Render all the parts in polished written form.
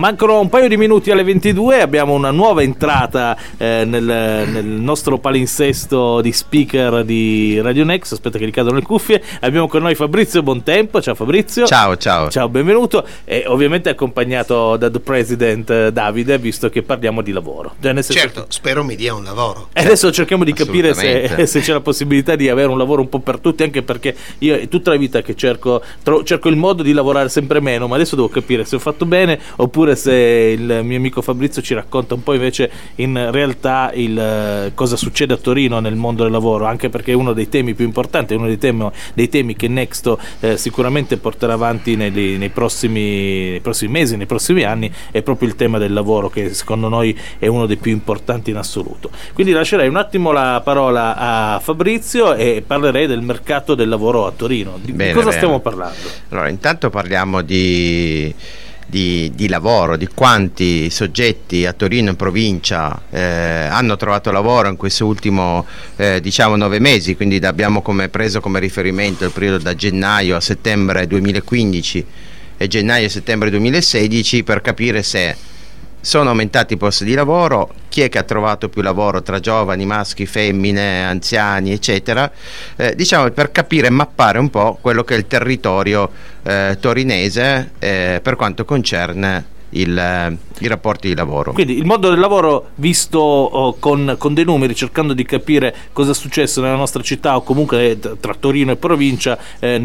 mancano un paio di minuti alle 22, abbiamo una nuova entrata nel nostro palinsesto di speaker di Radio Next. Aspetta che gli cadono le cuffie. Abbiamo con noi Fabrizio Bontempo. Ciao Fabrizio. Ciao, benvenuto. E ovviamente accompagnato da The President Davide, visto che parliamo di lavoro. Certo, spero mi dia un lavoro. E adesso cerchiamo di capire se c'è la possibilità di avere un lavoro un po' per tutti, anche perché io è tutta la vita che cerco il modo di lavorare sempre meno, ma adesso devo capire se ho fatto bene oppure se il mio amico Fabrizio ci racconta un po' invece in realtà cosa succede a Torino nel mondo del lavoro, anche perché è uno dei temi più importanti, uno dei temi che Nexto sicuramente porterà avanti nei prossimi mesi, nei prossimi anni, è proprio il tema del lavoro, che secondo noi è uno dei più importanti in assoluto. Quindi lascerei un attimo la parola a Fabrizio e parlerei del mercato del lavoro a Torino. Di cosa stiamo parlando? Allora, intanto parliamo di lavoro, di quanti soggetti a Torino in provincia hanno trovato lavoro in questo ultimo 9 mesi, quindi abbiamo preso come riferimento il periodo da gennaio a settembre 2015 e gennaio a settembre 2016, per capire se sono aumentati i posti di lavoro, chi è che ha trovato più lavoro tra giovani, maschi, femmine, anziani, eccetera, per capire e mappare un po' quello che è il territorio torinese per quanto concerne i rapporti di lavoro. Quindi il mondo del lavoro visto con dei numeri, cercando di capire cosa è successo nella nostra città o comunque tra Torino e provincia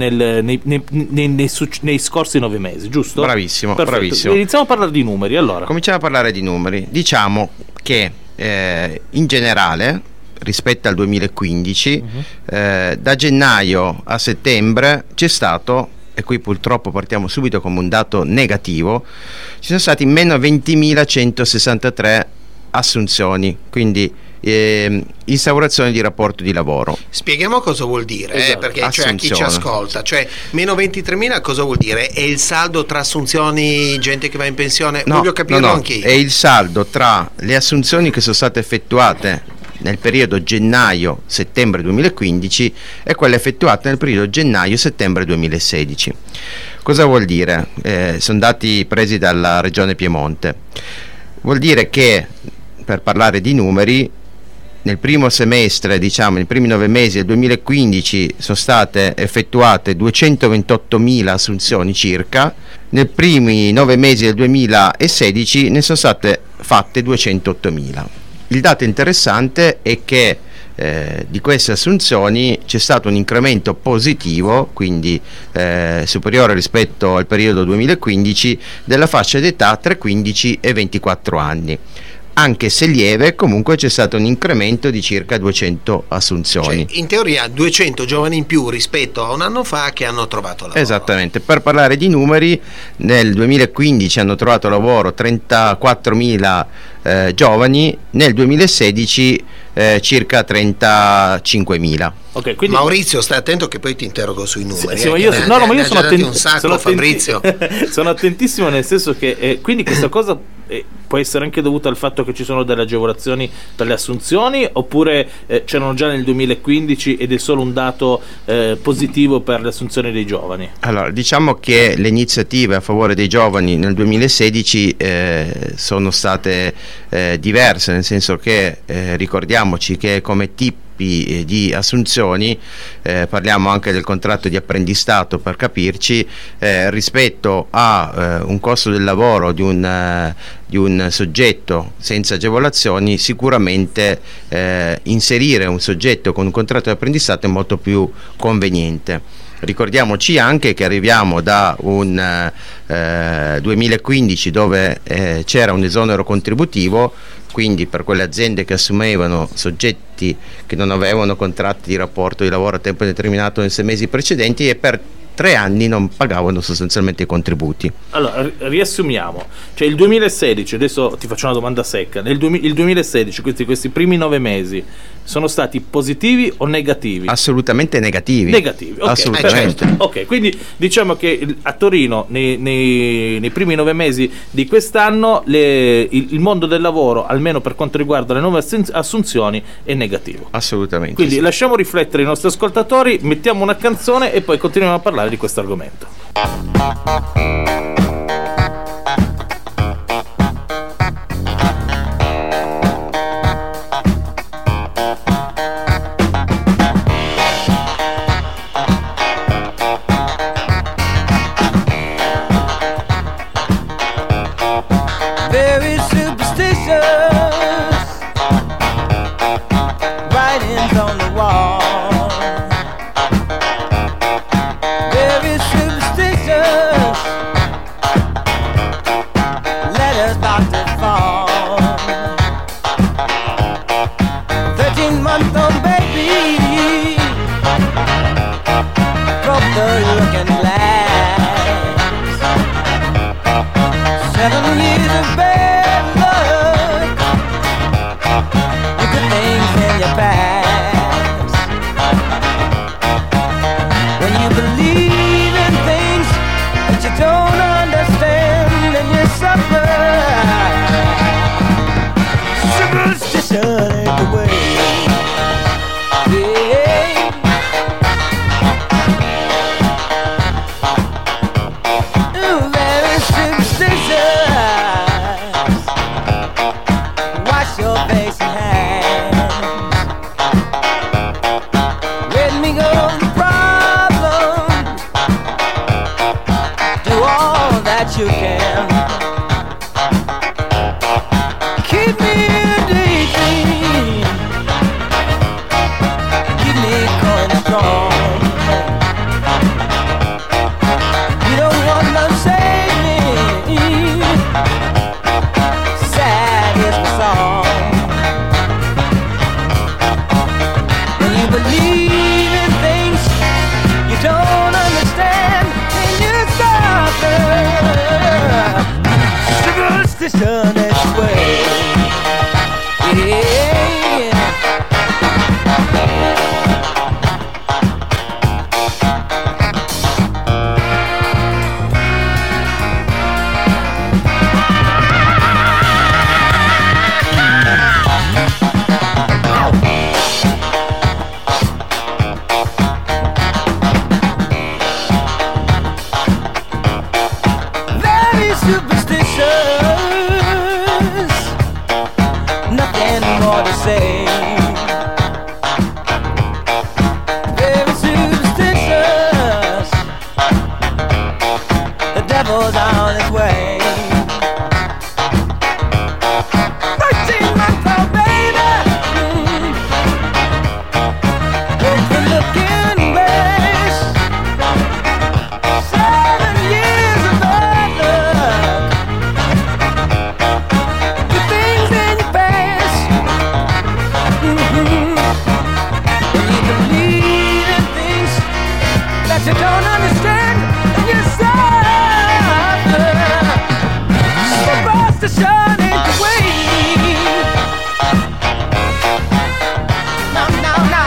nei scorsi 9 mesi, giusto? Bravissimo, perfetto. Bravissimo. Iniziamo a parlare di numeri, allora. Cominciamo a parlare di numeri. Diciamo che in generale rispetto al 2015 da gennaio a settembre c'è stato, e qui purtroppo partiamo subito come un dato negativo, ci sono stati meno 20.163 assunzioni, quindi instaurazione di rapporto di lavoro. Spieghiamo cosa vuol dire, esatto. Perché a chi ci ascolta, meno 23.000 cosa vuol dire? È il saldo tra assunzioni, gente che va in pensione? Voglio capirlo anch'io. È il saldo tra le assunzioni che sono state effettuate nel periodo gennaio-settembre 2015 e quelle effettuate nel periodo gennaio-settembre 2016. Cosa vuol dire? Sono dati presi dalla regione Piemonte. Vuol dire che, per parlare di numeri, nel primo semestre, nei primi 9 mesi del 2015 sono state effettuate 228.000 assunzioni circa, nei primi 9 mesi del 2016 ne sono state fatte 208.000. Il dato interessante è che di queste assunzioni c'è stato un incremento positivo, quindi superiore rispetto al periodo 2015, della fascia d'età tra 15 e 24 anni. Anche se lieve, comunque c'è stato un incremento di circa 200 assunzioni. In teoria 200 giovani in più rispetto a un anno fa che hanno trovato lavoro. Esattamente. Per parlare di numeri, nel 2015 hanno trovato lavoro 34.000 giovani, nel 2016 circa 35.000. Okay, quindi Maurizio, stai attento che poi ti interrogo sui numeri. Sì, ma io sono attentissimo. Fabrizio. Sono attentissimo, nel senso che quindi questa cosa può essere anche dovuta al fatto che ci sono delle agevolazioni per le assunzioni, oppure c'erano già nel 2015 ed è solo un dato positivo per le assunzioni dei giovani? Allora, diciamo che le iniziative a favore dei giovani nel 2016 sono state diverse, nel senso che ricordiamoci che come tipi di assunzioni, parliamo anche del contratto di apprendistato per capirci, rispetto a un costo del lavoro di un soggetto senza agevolazioni, sicuramente inserire un soggetto con un contratto di apprendistato è molto più conveniente. Ricordiamoci anche che arriviamo da un 2015 dove c'era un esonero contributivo, quindi per quelle aziende che assumevano soggetti che non avevano contratti di rapporto di lavoro a tempo determinato nei 6 mesi precedenti, e per 3 anni non pagavano sostanzialmente i contributi. Allora, riassumiamo, cioè il 2016, adesso ti faccio una domanda secca, il 2016 questi primi 9 mesi sono stati positivi o negativi? Assolutamente negativi. Negativi, ok. Assolutamente. Certo. Ok, quindi diciamo che a Torino nei primi 9 mesi di quest'anno il mondo del lavoro, almeno per quanto riguarda le nuove assunzioni, è negativo. Assolutamente. Quindi sì. Lasciamo riflettere i nostri ascoltatori, mettiamo una canzone e poi continuiamo a parlare di questo argomento. very superstitious. Writings on the wall, very superstitious. Letters about to fall. 13-month-old baby broke the looking glass. 7 years of bad luck, the good things in your past. When you believe in things that you don't understand, and you suffer. Superstition ain't the way. You can keep me daydream, keep me going strong. You don't want to save me, sad is the song. When you believe in things you don't understand, then you suffer. Superstition is the way. Yeah. Very superstitious, nothing more to say. Very superstitious, the devil's on his way. 13-month-old baby broke the looking glass. 7 years of bad luck, the things in your past. When you believe in things that you don't understand, and you suffer. Superstition ain't the way. No, no, no.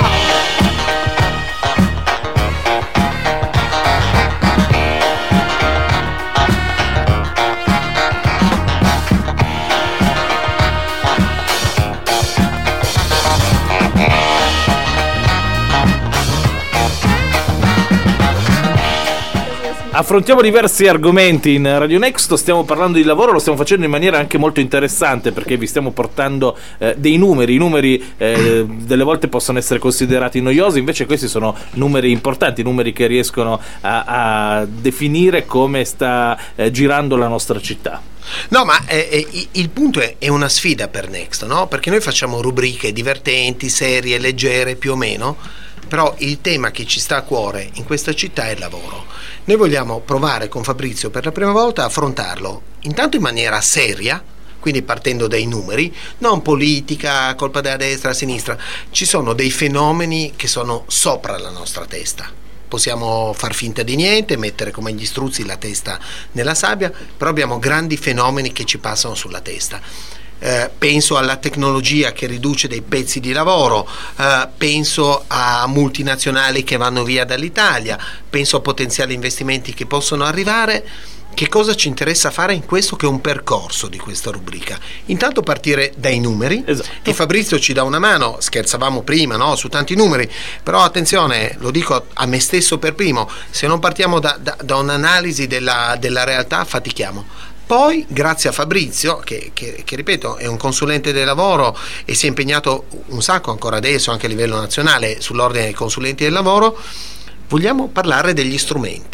Affrontiamo diversi argomenti in Radio Next, stiamo parlando di lavoro, lo stiamo facendo in maniera anche molto interessante perché vi stiamo portando dei numeri. I numeri delle volte possono essere considerati noiosi, invece questi sono numeri importanti, numeri che riescono a definire come sta girando la nostra città. No, ma il punto è una sfida per Next, no? Perché noi facciamo rubriche divertenti, serie, leggere, più o meno, però il tema che ci sta a cuore in questa città è il lavoro. Noi vogliamo provare con Fabrizio per la prima volta a affrontarlo intanto in maniera seria, quindi partendo dai numeri, non politica, colpa della destra, a sinistra. Ci sono dei fenomeni che sono sopra la nostra testa. Possiamo far finta di niente, mettere come gli struzzi la testa nella sabbia, però abbiamo grandi fenomeni che ci passano sulla testa. Penso alla tecnologia che riduce dei pezzi di lavoro, penso a multinazionali che vanno via dall'Italia, penso a potenziali investimenti che possono arrivare. Che cosa ci interessa fare in questo che è un percorso di questa rubrica? Intanto partire dai numeri, esatto. E Fabrizio ci dà una mano, scherzavamo prima, no? Su tanti numeri, però attenzione, lo dico a me stesso per primo, se non partiamo da un'analisi della realtà fatichiamo. Poi, grazie a Fabrizio, che ripeto è un consulente del lavoro e si è impegnato un sacco ancora adesso anche a livello nazionale sull'ordine dei consulenti del lavoro, vogliamo parlare degli strumenti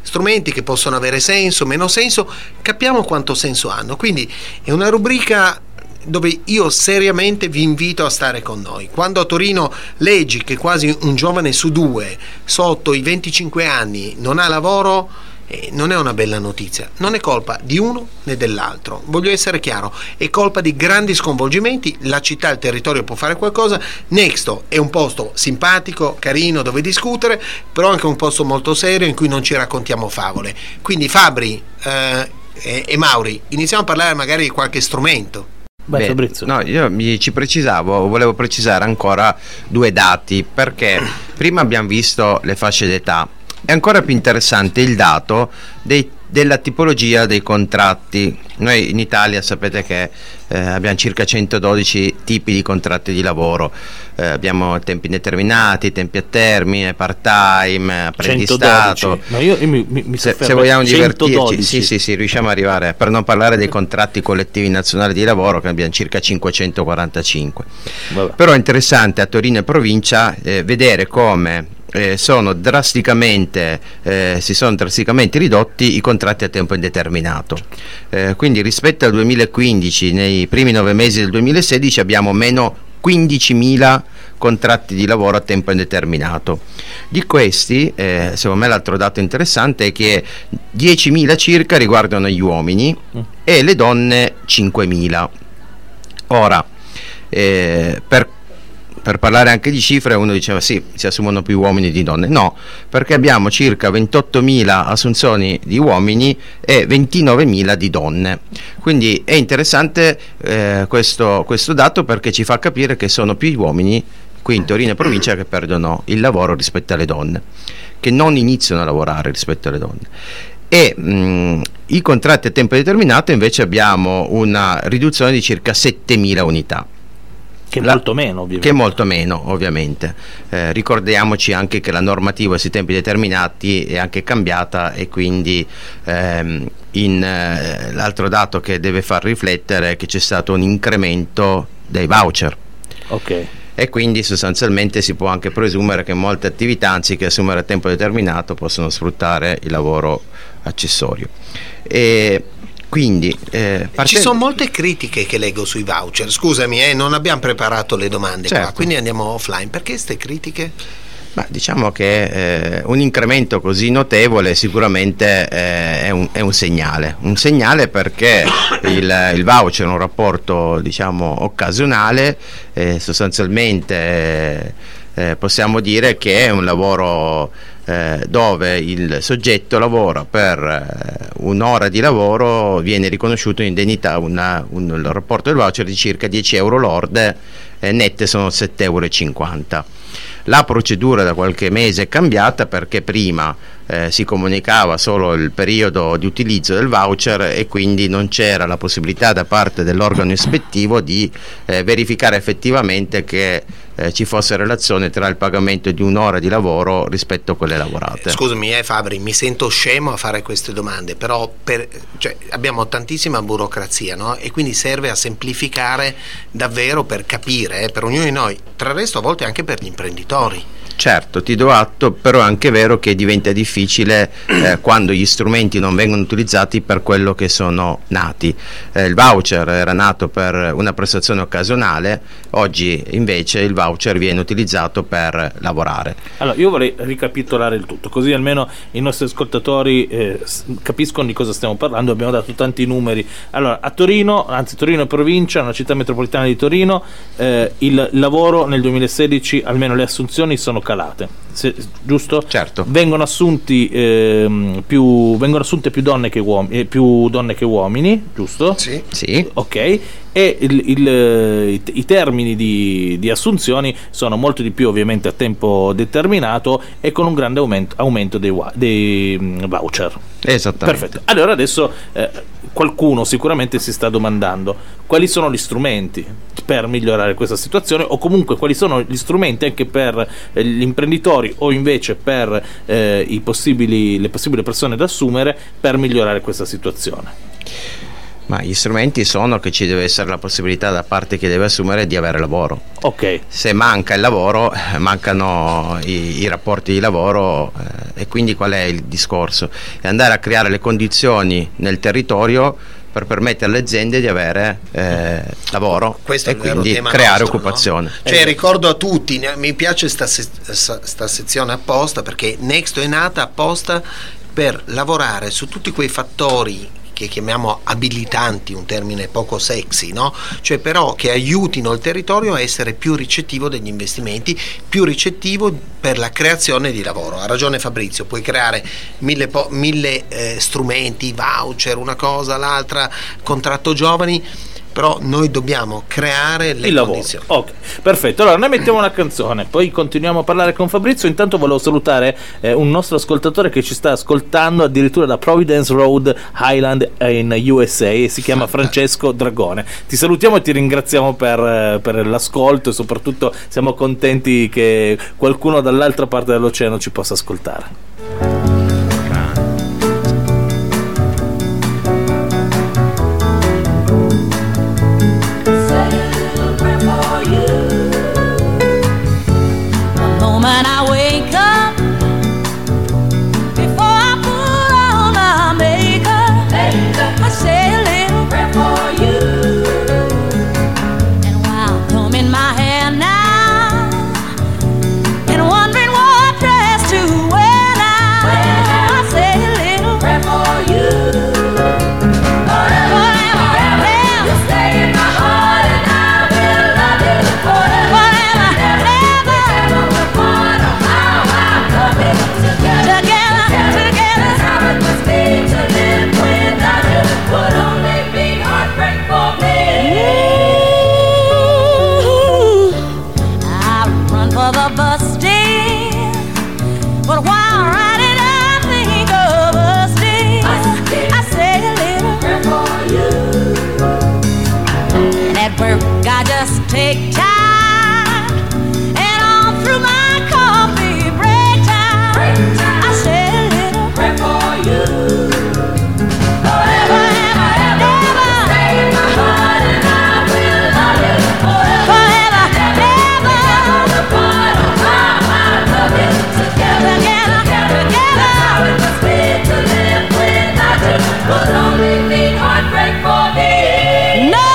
strumenti che possono avere senso, meno senso, capiamo quanto senso hanno. Quindi è una rubrica dove io seriamente vi invito a stare con noi. Quando a Torino leggi che quasi un giovane su 2 sotto i 25 anni non ha lavoro, non è una bella notizia. Non è colpa di uno né dell'altro, voglio essere chiaro, è colpa di grandi sconvolgimenti. La città, il territorio può fare qualcosa. Nexto è un posto simpatico, carino, dove discutere, però anche un posto molto serio in cui non ci raccontiamo favole. Quindi Fabri e Mauri, iniziamo a parlare magari di qualche strumento. Beh, Fabrizio. No, io volevo precisare ancora 2 dati, perché prima abbiamo visto le fasce d'età. È ancora più interessante il dato della tipologia dei contratti. Noi in Italia sapete che abbiamo circa 112 tipi di contratti di lavoro. Abbiamo tempi indeterminati, tempi a termine, part-time, apprendistato. 112. Ma io mi se vogliamo 112. divertirci, sì, riusciamo ad arrivare, per non parlare dei contratti collettivi nazionali di lavoro, che abbiamo circa 545. Vabbè. Però è interessante a Torino e provincia vedere come si sono drasticamente ridotti i contratti a tempo indeterminato. Quindi rispetto al 2015, nei primi 9 mesi del 2016 abbiamo meno 15.000 contratti di lavoro a tempo indeterminato. Di questi, secondo me l'altro dato interessante è che 10.000 circa riguardano gli uomini e le donne 5.000. Ora, per parlare anche di cifre, uno diceva sì, si assumono più uomini di donne. No, perché abbiamo circa 28.000 assunzioni di uomini e 29.000 di donne. Quindi è interessante questo dato, perché ci fa capire che sono più gli uomini qui in Torino e provincia che perdono il lavoro rispetto alle donne, che non iniziano a lavorare rispetto alle donne. E i contratti a tempo determinato invece abbiamo una riduzione di circa 7.000 unità. Che è molto meno, ovviamente. Che è molto meno, ovviamente. Ricordiamoci anche che la normativa sui tempi determinati è anche cambiata, e quindi l'altro dato che deve far riflettere è che c'è stato un incremento dei voucher. Ok. E quindi sostanzialmente si può anche presumere che molte attività, anziché assumere a tempo determinato, possono sfruttare il lavoro accessorio. E quindi ci sono molte critiche che leggo sui voucher. Scusami, non abbiamo preparato le domande, certo, qua, quindi andiamo offline. Perché queste critiche? Ma diciamo che un incremento così notevole sicuramente è un segnale, perché il voucher è un rapporto, diciamo, occasionale, sostanzialmente possiamo dire che è un lavoro dove il soggetto lavora per un'ora di lavoro, viene riconosciuto un'indennità, il rapporto del voucher di circa 10 euro lorde, nette sono 7,50 euro. La procedura da qualche mese è cambiata, perché prima si comunicava solo il periodo di utilizzo del voucher, e quindi non c'era la possibilità da parte dell'organo ispettivo di verificare effettivamente che ci fosse relazione tra il pagamento di un'ora di lavoro rispetto a quelle lavorate. Scusami Fabri, mi sento scemo a fare queste domande, però abbiamo tantissima burocrazia, no? E quindi serve a semplificare davvero, per capire, per ognuno di noi, tra il resto a volte anche per gli imprenditori. Certo, ti do atto, però è anche vero che diventa difficile quando gli strumenti non vengono utilizzati per quello che sono nati. Il voucher era nato per una prestazione occasionale, oggi invece il voucher viene utilizzato per lavorare. Allora, io vorrei ricapitolare il tutto, così almeno i nostri ascoltatori capiscono di cosa stiamo parlando. Abbiamo dato tanti numeri. Allora, a Torino, anzi Torino e provincia, una città metropolitana di Torino, il lavoro nel 2016, almeno le assunzioni sono calate, giusto? Certo. Vengono assunte più donne che uomini, giusto? Sì. Ok. E i termini di assunzioni sono molto di più, ovviamente, a tempo determinato e con un grande aumento dei voucher. Esattamente. Perfetto. Allora adesso qualcuno sicuramente si sta domandando quali sono gli strumenti per migliorare questa situazione, o comunque quali sono gli strumenti anche per gli imprenditori, o invece per le possibili persone da assumere, per migliorare questa situazione. Ma gli strumenti sono che ci deve essere la possibilità da parte chi deve assumere di avere lavoro. Ok. Se manca il lavoro, mancano i rapporti di lavoro, e quindi qual è il discorso? È andare a creare le condizioni nel territorio per permettere alle aziende di avere lavoro. Questo e è il vero quindi tema creare nostro, occupazione. no? Cioè, ricordo a tutti, mi piace sta sezione apposta, perché Nexto è nata apposta per lavorare su tutti quei fattori che chiamiamo abilitanti, un termine poco sexy, no? Cioè però che aiutino il territorio a essere più ricettivo degli investimenti, più ricettivo per la creazione di lavoro. Ha ragione Fabrizio, puoi creare mille strumenti, voucher, una cosa, l'altra, contratto giovani, però noi dobbiamo creare le condizioni. Ok, perfetto. Allora noi mettiamo una canzone, poi continuiamo a parlare con Fabrizio. Intanto volevo salutare un nostro ascoltatore che ci sta ascoltando addirittura da Providence Road Highland in USA, e si chiama Francesco Dragone. Ti salutiamo e ti ringraziamo per l'ascolto, e soprattutto siamo contenti che qualcuno dall'altra parte dell'oceano ci possa ascoltare. Take time, and all through my coffee break time, I say a little prayer for you. Forever and ever, stay in my heart, and I will love you forever and ever. The part of my love you together. That's how it must be to live without you. Would only mean heartbreak for me. No.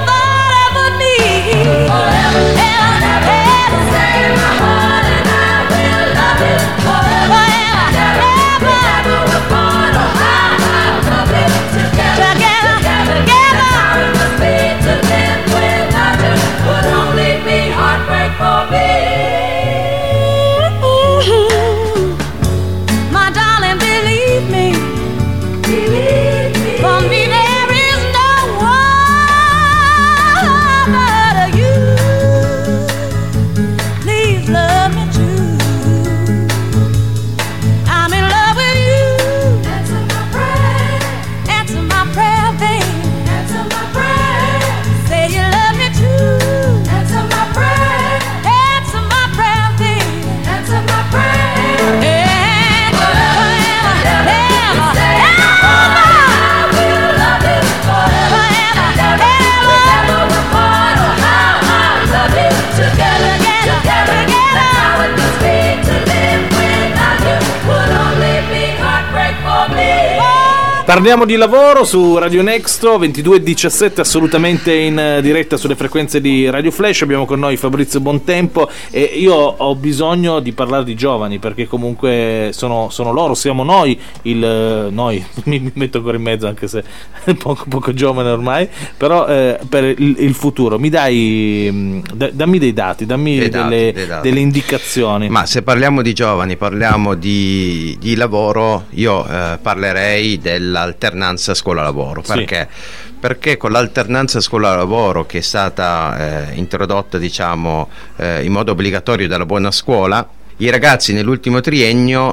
Parliamo di lavoro su Radio Nexto 22:17, assolutamente in diretta sulle frequenze di Radio Flash. Abbiamo con noi Fabrizio Bontempo e io ho bisogno di parlare di giovani, perché comunque sono loro, siamo noi, noi mi metto ancora in mezzo anche se è poco giovane ormai, però per il futuro mi dammi dei dati, delle indicazioni. Ma se parliamo di giovani, parliamo di lavoro, io parlerei dell'alternanza scuola-lavoro. Perché? Sì. Perché con l'alternanza scuola-lavoro, che è stata introdotta in modo obbligatorio dalla buona scuola, i ragazzi nell'ultimo triennio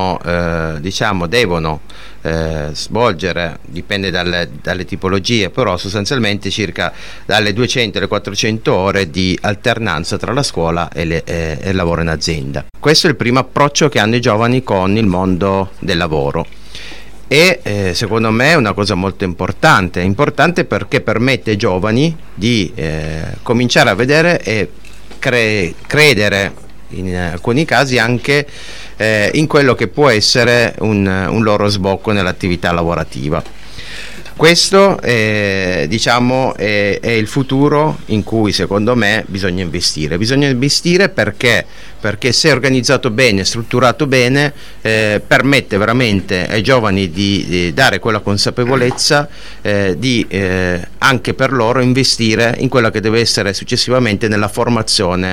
devono svolgere, dipende dalle tipologie, però sostanzialmente circa dalle 200 alle 400 ore di alternanza tra la scuola e il lavoro in azienda. Questo è il primo approccio che hanno i giovani con il mondo del lavoro. e secondo me è una cosa molto importante perché permette ai giovani di cominciare a vedere e credere in alcuni casi anche in quello che può essere un loro sbocco nell'attività lavorativa. Questo diciamo è il futuro in cui secondo me bisogna investire perché se organizzato bene, strutturato bene, permette veramente ai giovani di dare quella consapevolezza di anche per loro investire in quella che deve essere successivamente nella formazione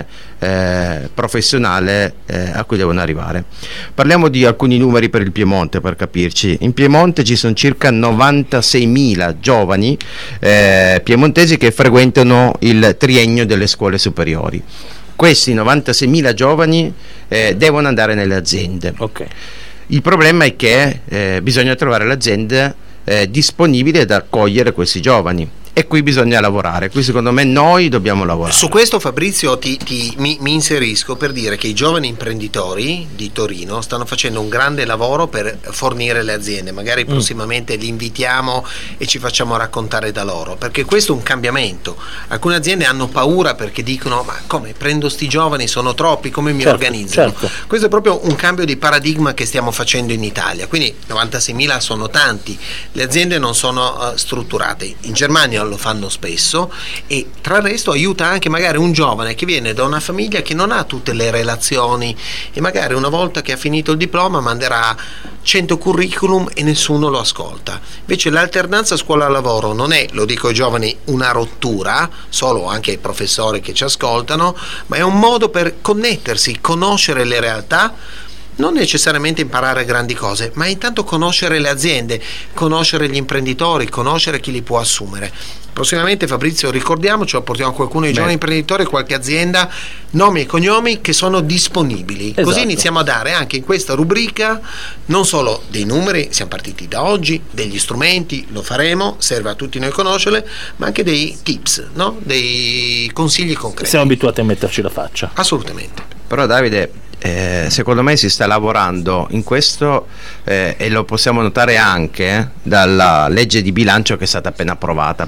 professionale a cui devono arrivare. Parliamo di alcuni numeri per il Piemonte per capirci. In Piemonte ci sono circa 96.000 giovani piemontesi che frequentano il triennio delle scuole superiori. Questi 96.000 giovani devono andare nelle aziende. Okay. Il problema è che bisogna trovare le aziende disponibili ad accogliere questi giovani. E qui bisogna lavorare, qui secondo me noi dobbiamo lavorare. Su questo, Fabrizio, mi inserisco per dire che i giovani imprenditori di Torino stanno facendo un grande lavoro per fornire le aziende, magari prossimamente li invitiamo e ci facciamo raccontare da loro, perché questo è un cambiamento. Alcune aziende hanno paura perché dicono: ma come, prendo sti giovani, sono troppi, come mi organizzano? Certo. Questo è proprio un cambio di paradigma che stiamo facendo in Italia, quindi 96.000 sono tanti, le aziende non sono strutturate. In Germania lo fanno spesso e tra il resto aiuta anche magari un giovane che viene da una famiglia che non ha tutte le relazioni e magari una volta che ha finito il diploma manderà 100 curriculum e nessuno lo ascolta. Invece l'alternanza scuola-lavoro non è, lo dico ai giovani, una rottura, solo anche ai professori che ci ascoltano, ma è un modo per connettersi, conoscere le realtà, non necessariamente imparare grandi cose, ma intanto conoscere le aziende, conoscere gli imprenditori, conoscere chi li può assumere. Prossimamente, Fabrizio, ricordiamocelo, portiamo qualcuno dei giovani imprenditori, qualche azienda, nomi e cognomi che sono disponibili. Esatto. Così iniziamo a dare anche in questa rubrica non solo dei numeri, siamo partiti da oggi, degli strumenti, lo faremo, serve a tutti noi conoscerle, ma anche dei tips, no? Dei consigli concreti. Siamo abituati a metterci la faccia. Assolutamente. Però Davide, secondo me si sta lavorando in questo e lo possiamo notare anche dalla legge di bilancio che è stata appena approvata.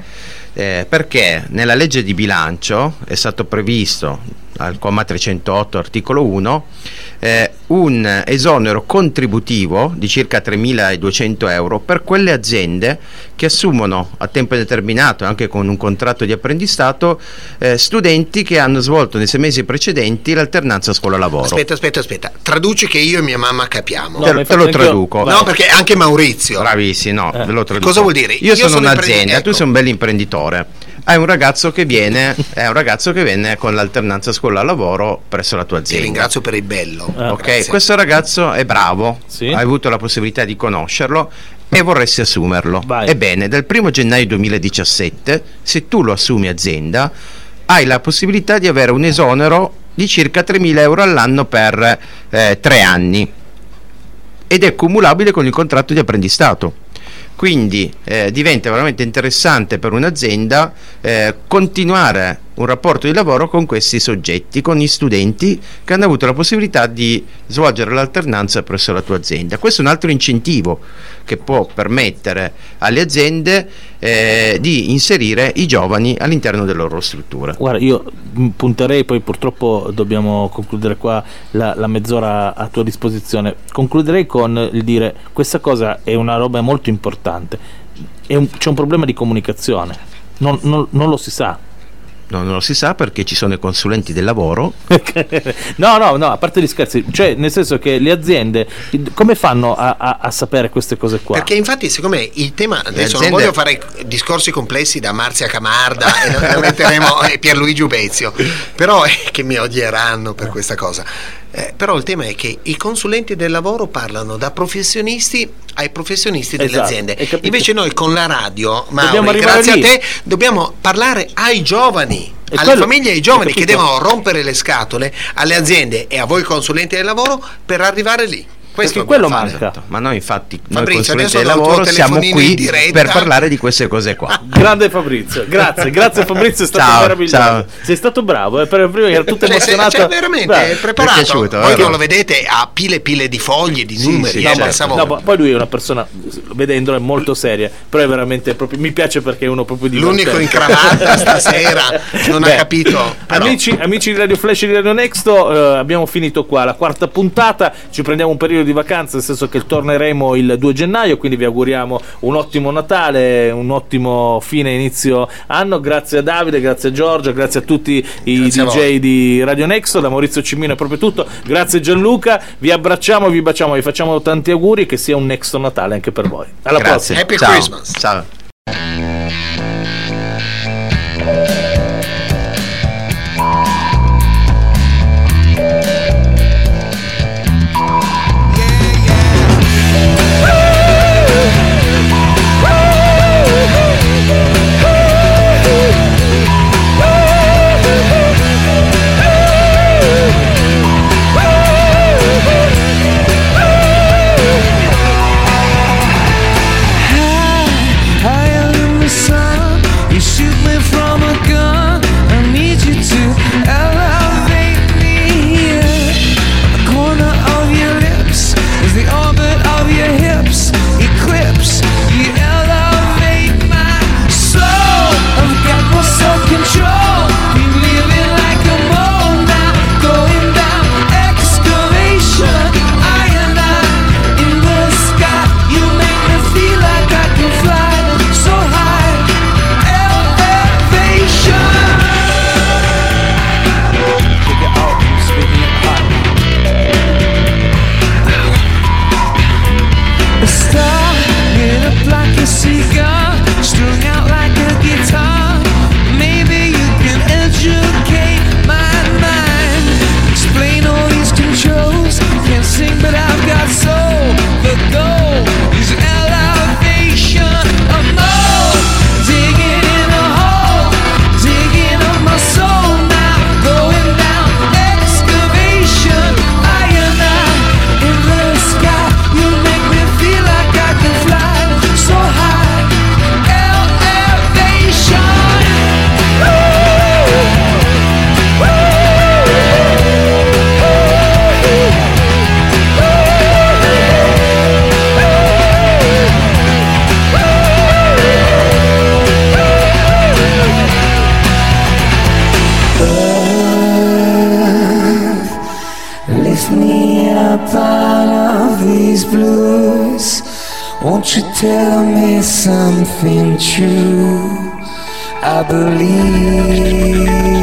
Perché nella legge di bilancio è stato previsto al comma 308 articolo 1 un esonero contributivo di circa 3.200 euro per quelle aziende che assumono a tempo indeterminato, anche con un contratto di apprendistato, studenti che hanno svolto nei 6 mesi precedenti l'alternanza scuola-lavoro. Aspetta, traduci che io e mia mamma capiamo. No, te lo traduco. No, perché anche Maurizio. Bravissimo, ve lo traduco. Cosa vuol dire? Io sono un'azienda, ecco. Tu sei un bel imprenditore. Hai un ragazzo che viene con l'alternanza scuola-lavoro presso la tua Ti azienda. ringrazio per il bello. Ok, Grazie. questo ragazzo è bravo, Sì. hai avuto la possibilità di conoscerlo e vorresti assumerlo. Vai. Ebbene, dal 1 gennaio 2017, se tu lo assumi azienda, hai la possibilità di avere un esonero di circa 3.000 euro all'anno per 3 anni ed è cumulabile con il contratto di apprendistato. Quindi diventa veramente interessante per un'azienda continuare un rapporto di lavoro con questi soggetti, con gli studenti che hanno avuto la possibilità di svolgere l'alternanza presso la tua azienda. Questo è un altro incentivo che può permettere alle aziende di inserire i giovani all'interno della loro struttura. Guarda, io punterei, poi purtroppo dobbiamo concludere qua la mezz'ora a tua disposizione. Concluderei con il dire: questa cosa è una roba molto importante, c'è un problema di comunicazione, non lo si sa. No, non lo si sa perché ci sono i consulenti del lavoro. No, a parte gli scherzi, cioè nel senso che le aziende come fanno a sapere queste cose qua? Perché infatti secondo me il tema, adesso aziende... non voglio fare discorsi complessi da Marzia Camarda e la metteremo Pierluigi Ubezio, però che mi odieranno per questa cosa. Però il tema è che i consulenti del lavoro parlano da professionisti ai professionisti delle Esatto, aziende. hai capito? Invece noi con la radio, Dobbiamo Mauri, arrivare grazie lì. a te, dobbiamo parlare ai giovani, E alle quello- famiglie e ai giovani hai che capito? devono rompere le scatole alle aziende e a voi consulenti del lavoro per arrivare lì. Questo perché quello dobbiamo fare. manca. Ma noi infatti, noi Fabrizio, consulenti adesso del do il tuo lavoro siamo telefonino in qui diretta. per parlare di queste cose qua. Grande Fabrizio, grazie Fabrizio, è stato Ciao, meraviglioso. ciao. Sei stato bravo, per prima era tutto emozionato. Cioè, veramente Bravo. preparato. Mi è piaciuto, Voi vero? non lo vedete, ha pile di fogli, di numeri. sì, No, ma- pensavo- no, ma poi lui è una persona, vedendolo, è molto seria, però è veramente proprio, mi piace perché è uno proprio divertente. L'unico in cravatta stasera non Beh, ha capito. Però. Amici di Radio Flash e di Radio Nexto, abbiamo finito qua la quarta puntata, ci prendiamo un periodo di vacanza, nel senso che torneremo il 2 gennaio, quindi vi auguriamo un ottimo Natale, un ottimo fine inizio anno. Grazie a Davide, grazie a Giorgio, grazie a tutti i Grazie a DJ voi. di Radio Nexto, da Maurizio Cimino è proprio tutto. Grazie Gianluca, vi abbracciamo, vi baciamo, vi facciamo tanti auguri, che sia un Nexto Natale anche per voi. Alla Grazie. prossima. Happy Ciao. Christmas. Ciao. Higher than the sun, you shoot me from a gun. I need you to elevate me here. The corner of your lips is the orbit of your hips. Eclipse, you elevate my soul. I've got no self-control. Been living like a mole now, going down excavation. I and I in the sky. You make me feel like I can fly so high. Elevation. A star lit up like a cigar, strung out like a guitar. Maybe you can educate my mind, explain all these controls. Can't sing but I've got soul. The goal is elevation. I'm all digging in a hole, digging up my soul now, going down excavation. I and I in the sky. You make me feel like I can fly so high. Elevation. Lift me up out of these blues. Won't you tell me something true? I believe